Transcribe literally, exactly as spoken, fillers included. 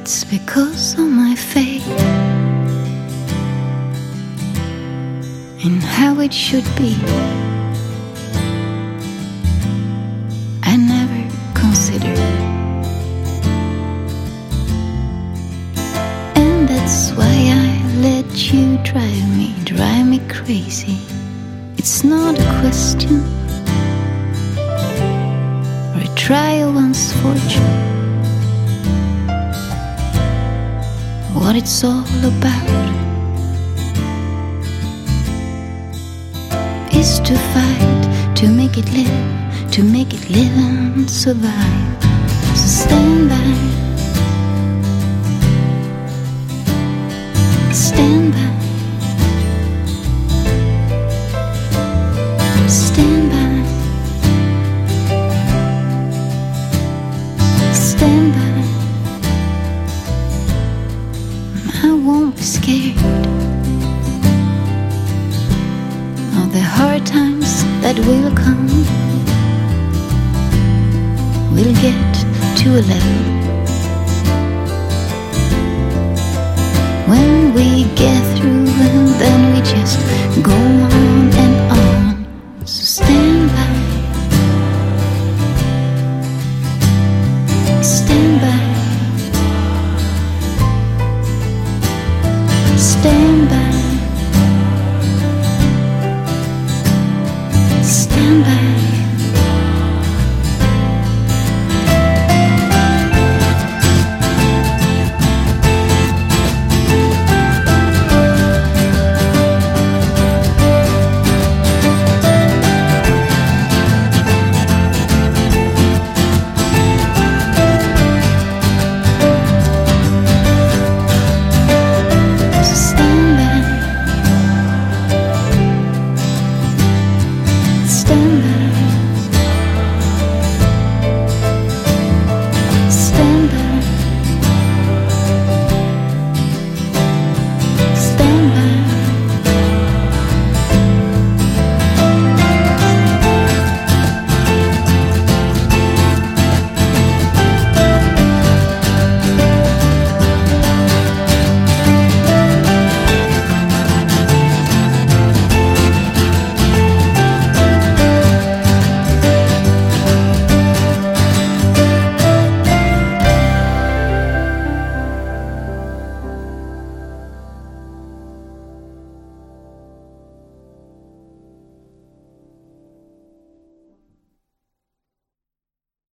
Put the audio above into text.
It's because of my faith in how it should be. I never considered, and that's why I let you drive me, drive me crazy. It's not a question or a trial one's fortune. What it's all about is to fight, to make it live, to make it live and survive. So stand by, stand by, stand by, stand by. I won't be scared of the hard times that will come. We'll get to a level when we get through, and then we just go on.